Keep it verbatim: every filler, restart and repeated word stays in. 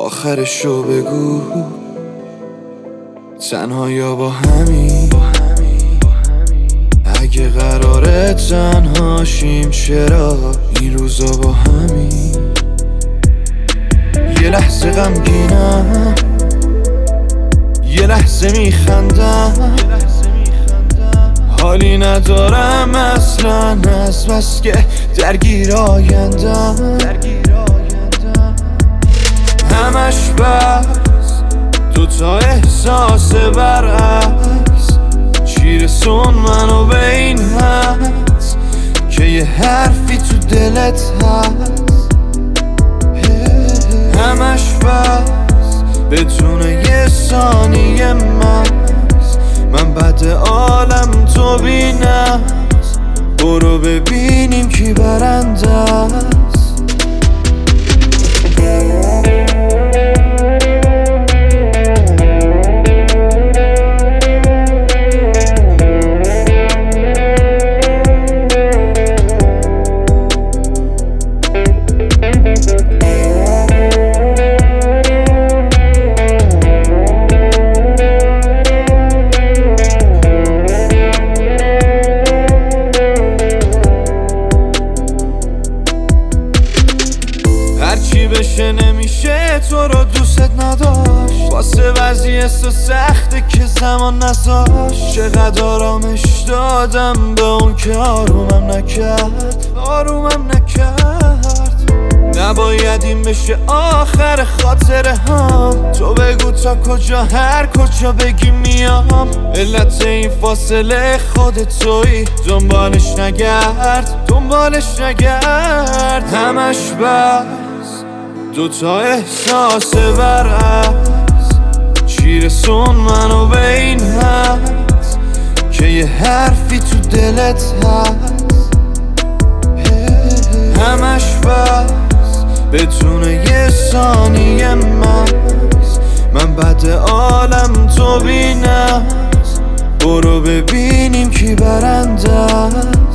آخرشو بگو، تنها یا با همین. اگه قراره تنهاشیم چرا این روزا با همین. یه لحظه غمگینم، یه لحظه میخندم، حالی ندارم اصلا از بس که درگیر آیندم. همش بس دوتا احساس برعکس، چی رسون منو به این حد که یه حرفی تو دلت هست. همش بس بدون یه ثانیه مست، من بد عالم تو بینم. برو ببینیم کی برنده است. هرچی بشه نمیشه تو رو دوست نداشت، واسه وضعیت تو سخته که زمان نذاشت. چقدر آرامش دادم به اون که آرومم نکرد، آرومم نکرد. نباید این بشه آخر خاطره هم. تو بگو تا کجا، هر کجا بگی میام. علت این فاصله خودت تویی، دنبالش نگرد، دنبالش نگرد. همش بس دوتا احساس برعکس، چی رسون منو به این حد که یه حرفی تو دلت هست. همش بس بدون یه ثانیه مست، من بد عالم تو بینم. برو ببینیم کی برنده.